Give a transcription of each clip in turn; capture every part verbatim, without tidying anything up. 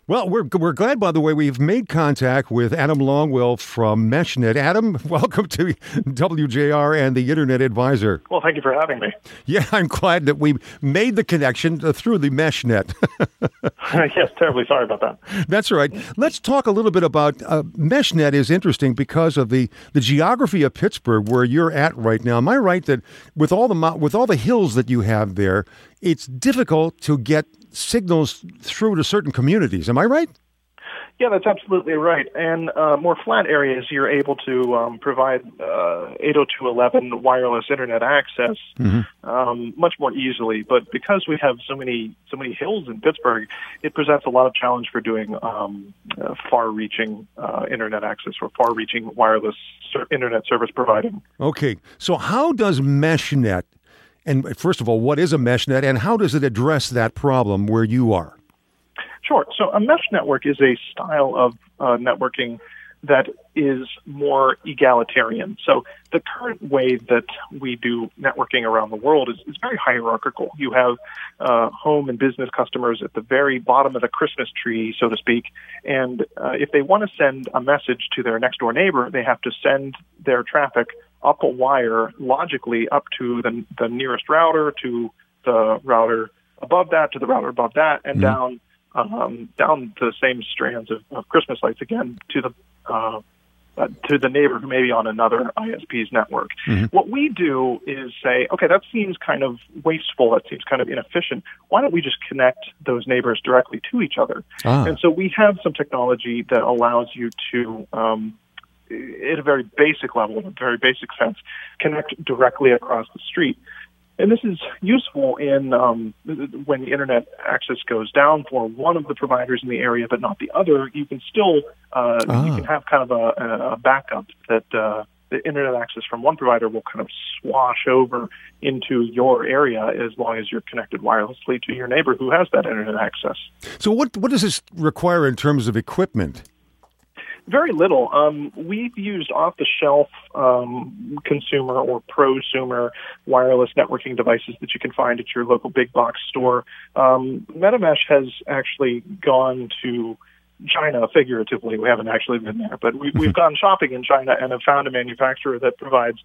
Well, we're we're glad, by the way, we've made contact with Adam Longwell from MeshNet. Adam, welcome to W J R and the Internet Advisor. Well, thank you for having me. Yeah, I'm glad that we made the connection uh, through the MeshNet. Yes, terribly sorry about that. That's right. Let's talk a little bit about uh, MeshNet is interesting because of the, the geography of Pittsburgh, where you're at right now. Am I right that with all the mo- with all the hills that you have there, it's difficult to get signals through to certain communities? Am I right? Yeah, that's absolutely right. And uh, more flat areas, you're able to um, provide uh, eight oh two dot eleven wireless internet access mm-hmm. um, much more easily. But because we have so many so many hills in Pittsburgh, it presents a lot of challenge for doing um, uh, far-reaching uh, internet access or far-reaching wireless ser- internet service providing. Okay, so how does MeshNet, and first of all, what is a MeshNet, and how does it address that problem where you are? Sure. So a mesh network is a style of uh, networking that is more egalitarian. So the current way that we do networking around the world is, is very hierarchical. You have uh, home and business customers at the very bottom of the Christmas tree, so to speak, and uh, if they want to send a message to their next door neighbor, they have to send their traffic up a wire logically up to the, the nearest router, to the router above that, to the router above that, and mm-hmm. down Um, down the same strands of, of Christmas lights again to the uh, uh, to the neighbor who may be on another I S P's network. Mm-hmm. What we do is say, okay, that seems kind of wasteful. That seems kind of inefficient. Why don't we just connect those neighbors directly to each other? Ah. And so we have some technology that allows you to, um, at a very basic level, in a very basic sense, connect directly across the street. And this is useful in um, when the internet access goes down for one of the providers in the area, but not the other. You can still uh, ah. you can have kind of a, a backup that uh, the internet access from one provider will kind of swash over into your area as long as you're connected wirelessly to your neighbor who has that internet access. So, what what does this require in terms of equipment? Very little. Um, we've used off-the-shelf um, consumer or prosumer wireless networking devices that you can find at your local big box store. Um, MetaMesh has actually gone to China figuratively. We haven't actually been there, but we, we've gone shopping in China and have found a manufacturer that provides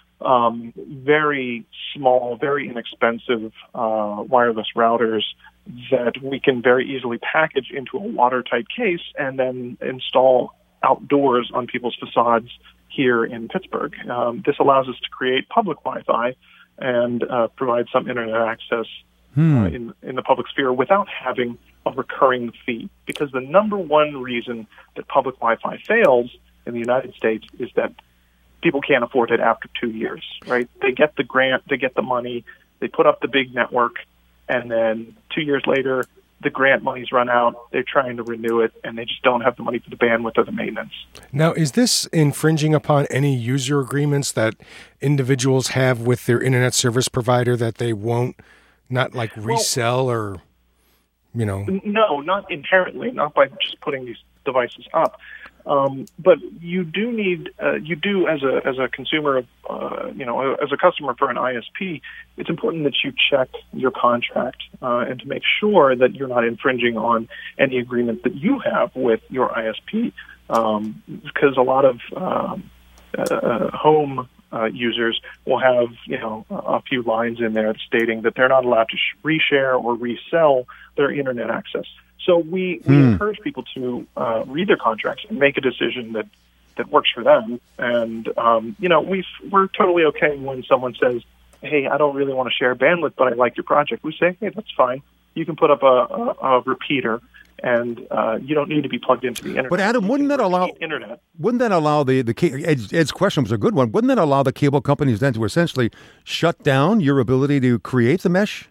um, very small, very inexpensive uh, wireless routers that we can very easily package into a watertight case and then install outdoors on people's facades here in Pittsburgh. Um, this allows us to create public Wi-Fi and uh, provide some internet access hmm. uh, in, in the public sphere without having a recurring fee. Because the number one reason that public Wi-Fi fails in the United States is that people can't afford it after two years, right? They get the grant, they get the money, they put up the big network, and then two years later, the grant money's run out, they're trying to renew it, and they just don't have the money for the bandwidth or the maintenance. Now, is this infringing upon any user agreements that individuals have with their internet service provider that they won't, not like resell well, or, you know? No, not inherently, not by just putting these devices up. Um, but you do need, uh, you do as a as a consumer, uh, you know, as a customer for an I S P, it's important that you check your contract uh, and to make sure that you're not infringing on any agreement that you have with your I S P, um, because a lot of um, uh, home uh, users will have, you know, a few lines in there stating that they're not allowed to sh- reshare or resell their internet access. So we, we hmm. encourage people to uh, read their contracts and make a decision that, that works for them. And, um, you know, we've, we're totally okay when someone says, hey, I don't really want to share bandwidth, but I like your project. We say, hey, that's fine. You can put up a, a, a repeater, and uh, you don't need to be plugged into the internet. But, Adam, wouldn't that allow internet. Wouldn't that allow the, the Ed's, Ed's question was a good one. Wouldn't that allow the cable companies then to essentially shut down your ability to create the mesh?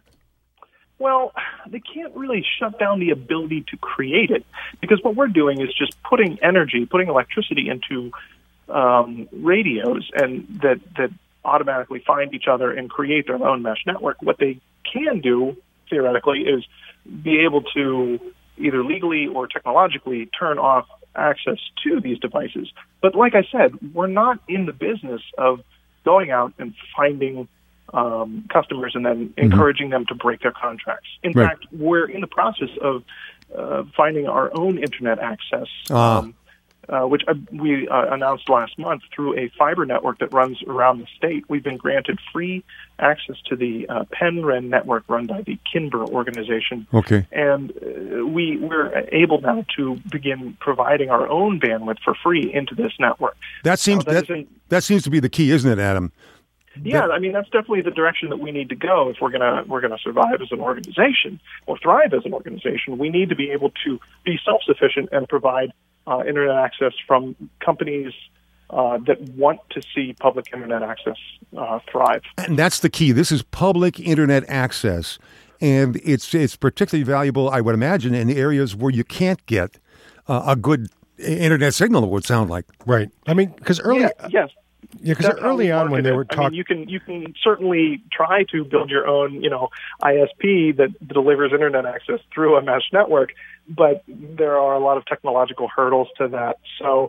Well, they can't really shut down the ability to create it, because what we're doing is just putting energy, putting electricity into um, radios and that, that automatically find each other and create their own mesh network. What they can do, theoretically, is be able to either legally or technologically turn off access to these devices. But like I said, we're not in the business of going out and finding um, customers and then encouraging mm-hmm. them to break their contracts. In right. fact, we're in the process of uh, finding our own internet access. Ah. Um, Uh, which uh, we uh, announced last month through a fiber network that runs around the state. We've been granted free access to the uh, Penn-Ren network run by the Kinber organization. Okay. And uh, we, we're able now to begin providing our own bandwidth for free into this network. That seems uh, that that, isn't- that seems to be the key, isn't it, Adam? Yeah, I mean that's definitely the direction that we need to go if we're gonna we're gonna survive as an organization or thrive as an organization. We need to be able to be self-sufficient and provide uh, internet access from companies uh, that want to see public internet access uh, thrive. And that's the key. This is public internet access, and it's it's particularly valuable, I would imagine, in areas where you can't get uh, a good internet signal. It would sound like. Right. I mean, because early, Yeah, yes. yeah, because That's how early we on when market they it. were I mean, talking, you can you can certainly try to build your own, you know, I S P that delivers internet access through a mesh network, but there are a lot of technological hurdles to that. So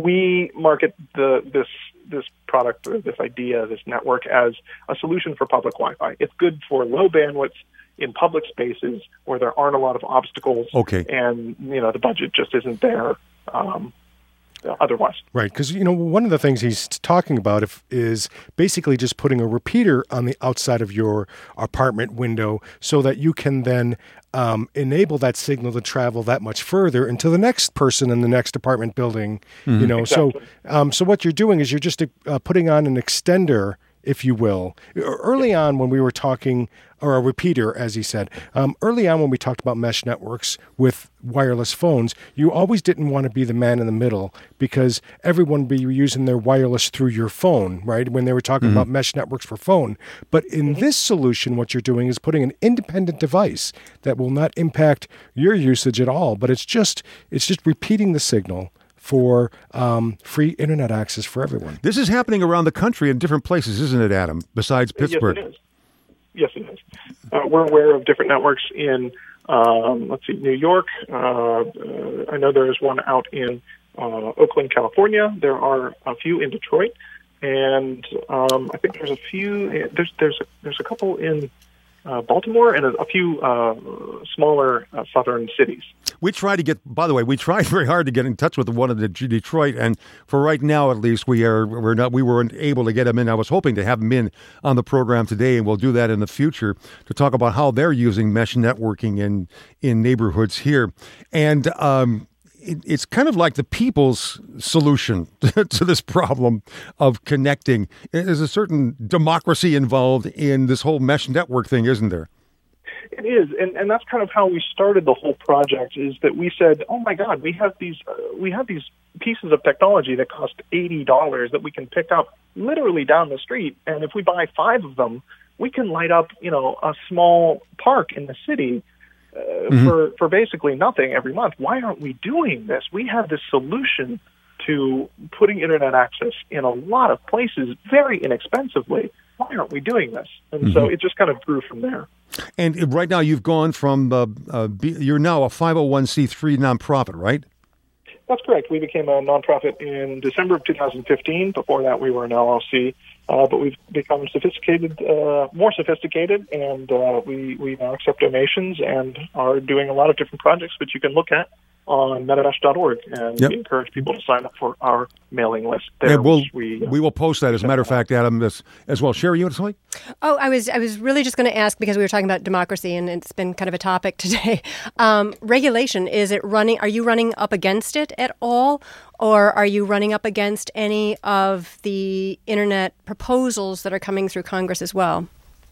we market the this this product or this idea, this network, as a solution for public Wi-Fi. It's good for low bandwidth in public spaces where there aren't a lot of obstacles, Okay. and you know the budget just isn't there. Um, Otherwise, right? Because you know one of the things he's talking about if, is basically just putting a repeater on the outside of your apartment window so that you can then um, enable that signal to travel that much further into the next person in the next apartment building. You know, Exactly. so um, so what you're doing is you're just uh, putting on an extender, if you will. Early on when we were talking, or a repeater, as he said, um, early on when we talked about mesh networks with wireless phones, you always didn't want to be the man in the middle because everyone would be using their wireless through your phone, right? When they were talking about mesh networks for phone. But in this solution, what you're doing is putting an independent device that will not impact your usage at all, but it's just it's just repeating the signal for um, free internet access for everyone. This is happening around the country in different places, isn't it, Adam? Besides Pittsburgh. Yes, it is. Yes, it is. Uh, we're aware of different networks in, um, let's see, New York. Uh, uh, I know there is one out in uh, Oakland, California. There are a few in Detroit, and um, I think there's a few. There's there's a, there's a couple in uh, Baltimore and a, a few uh, smaller uh, southern cities. We tried to get, by the way, we tried very hard to get in touch with the one in the Detroit, and for right now, at least, we are we're not we weren't able to get him in. I was hoping to have him in on the program today, and we'll do that in the future to talk about how they're using mesh networking in in neighborhoods here, and um, it, it's kind of like the people's solution to this problem of connecting. There's a certain democracy involved in this whole mesh network thing, isn't there? It is, and, and that's kind of how we started the whole project. Is that we said, "Oh my God, we have these uh, we have these pieces of technology that cost eighty dollars that we can pick up literally down the street, and if we buy five of them, we can light up, you know, a small park in the city uh, mm-hmm. for for basically nothing every month. Why aren't we doing this? We have this solution to putting internet access in a lot of places very inexpensively. Why aren't we doing this?" And mm-hmm. so it just kind of grew from there. And right now, you've gone from uh, uh, be, you're now a five oh one c three nonprofit, right? That's correct. We became a nonprofit in December of two thousand fifteen. Before that, we were an L L C, uh, but we've become sophisticated, uh, more sophisticated, and uh, we we now accept donations and are doing a lot of different projects, which you can look at on metamesh dot org, and yep. we encourage people to sign up for our mailing list there. And we'll, we, uh, we will post that, as a matter of fact, Adam, as, as well. Sherry, you want to say something? Oh, I was I was really just going to ask, because we were talking about democracy, and it's been kind of a topic today. Um, regulation, is it running? Are you running up against it at all, or are you running up against any of the internet proposals that are coming through Congress as well?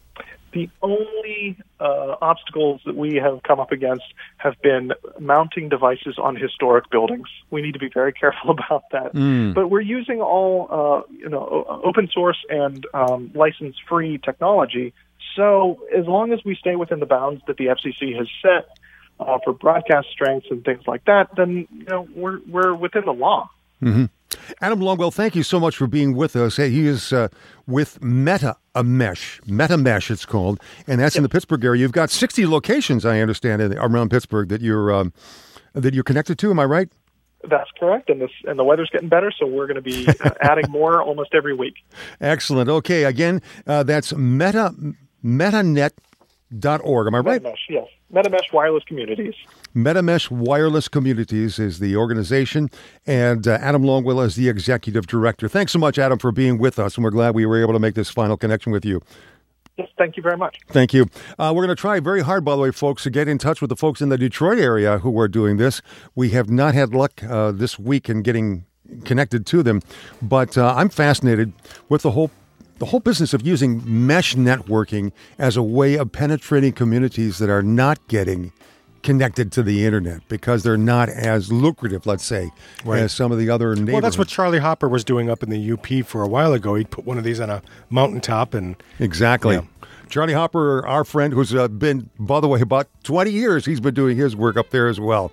The only uh, obstacles that we have come up against have been mounting devices on historic buildings. We need to be very careful about that. Mm. But we're using all, uh, you know, open source and um, license-free technology. So as long as we stay within the bounds that the F C C has set uh, for broadcast strengths and things like that, then you know we're we're within the law. Mm-hmm. Adam Longwell, thank you so much for being with us. Hey, he is uh, with Meta Mesh, Meta Mesh it's called, and that's yep. in the Pittsburgh area. You've got sixty locations, I understand, in, around Pittsburgh that you're um, that you're connected to. Am I right? That's correct, and this and the weather's getting better, so we're going to be uh, adding more almost every week. Excellent. Okay, again, uh, that's Meta Metanet dot org. Am I right? Metamesh, yes. MetaMesh Wireless Communities. MetaMesh Wireless Communities is the organization, and uh, Adam Longwell is the executive director. Thanks so much, Adam, for being with us, and we're glad we were able to make this final connection with you. Yes, thank you very much. Thank you. Uh, we're going to try very hard, by the way, folks, to get in touch with the folks in the Detroit area who are doing this. We have not had luck uh, this week in getting connected to them, but uh, I'm fascinated with the whole the whole business of using mesh networking as a way of penetrating communities that are not getting connected to the internet because they're not as lucrative, let's say, right. as some of the other neighborhoods. Well, that's what Charlie Hopper was doing up in the U P for a while ago. He'd put one of these on a mountaintop and... Exactly. Yeah. Charlie Hopper, our friend, who's uh, been, by the way, about twenty years, he's been doing his work up there as well.